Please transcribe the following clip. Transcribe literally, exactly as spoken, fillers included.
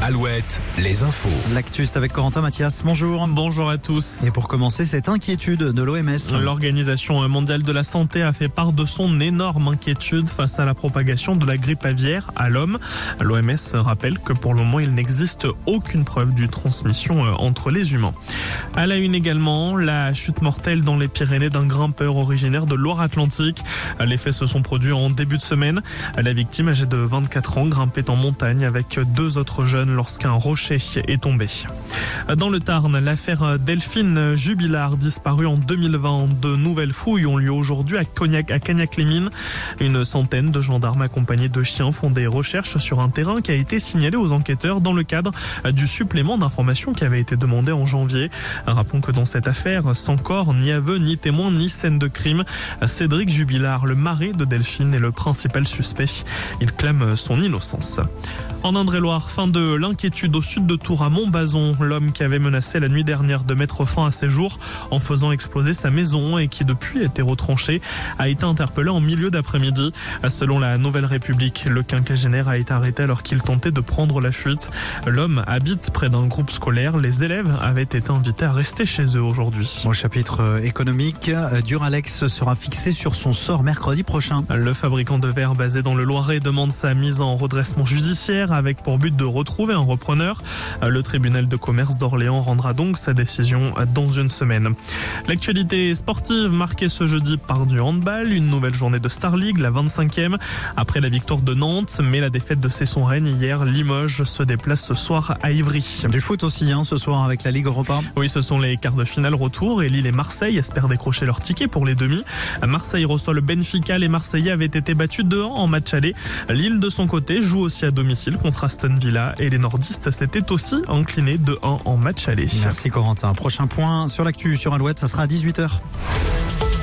Alouette, les infos. L'actu, c'est avec Corentin Mathias. Bonjour. Bonjour à tous. Et pour commencer, cette inquiétude de l'O M S. L'Organisation mondiale de la santé a fait part de son énorme inquiétude face à la propagation de la grippe aviaire à l'homme. L'O M S rappelle que pour le moment, il n'existe aucune preuve de transmission entre les humains. À la une également, la chute mortelle dans les Pyrénées d'un grimpeur originaire de Loire-Atlantique. Les faits se sont produits en début de semaine. La victime, âgée de vingt-quatre ans, grimpait en montagne avec deux autres jeunes lorsqu'un rocher est tombé. Dans le Tarn, l'affaire Delphine Jubilard, disparue en deux mille vingt. De nouvelles fouilles ont lieu aujourd'hui à Cognac, à Cagnac-les-Mines. Une centaine de gendarmes accompagnés de chiens font des recherches sur un terrain qui a été signalé aux enquêteurs dans le cadre du supplément d'information qui avait été demandé en janvier. Rappelons que dans cette affaire, sans corps, ni aveu, ni témoin, ni scène de crime, Cédric Jubilard, le mari de Delphine, est le principal suspect. Il clame son innocence. En Indre-et-Loire, fin de l'inquiétude au sud de Tours à Montbazon. L'homme qui avait menacé la nuit dernière de mettre fin à ses jours en faisant exploser sa maison et qui depuis a été retranché a été interpellé en milieu d'après-midi. Selon la Nouvelle République, le quinquagénaire a été arrêté alors qu'il tentait de prendre la fuite. L'homme habite près d'un groupe scolaire. Les élèves avaient été invités à rester chez eux aujourd'hui. Au chapitre économique, Duralex sera fixé sur son sort mercredi prochain. Le fabricant de verre basé dans le Loiret demande sa mise en redressement judiciaire avec pour but de retrouver un repreneur. Le tribunal de commerce d'Orléans rendra donc sa décision dans une semaine. L'actualité sportive marquée ce jeudi par du handball, une nouvelle journée de Star League, la vingt-cinquième. Après la victoire de Nantes, mais la défaite de Cesson-Rennes hier, Limoges se déplace ce soir à Ivry. Du foot aussi, hein, ce soir avec la Ligue Europa. Oui, ce sont les quarts de finale retour et Lille et Marseille espèrent décrocher leur ticket pour les demi. Marseille reçoit le Benfica, les Marseillais avaient été battus deux un en match aller. Lille de son côté joue aussi à domicile contre Aston Villa et les nordistes s'étaient aussi inclinés deux un en match aller. Merci Corentin. Prochain point sur l'actu sur Alouette, ça sera à dix-huit heures.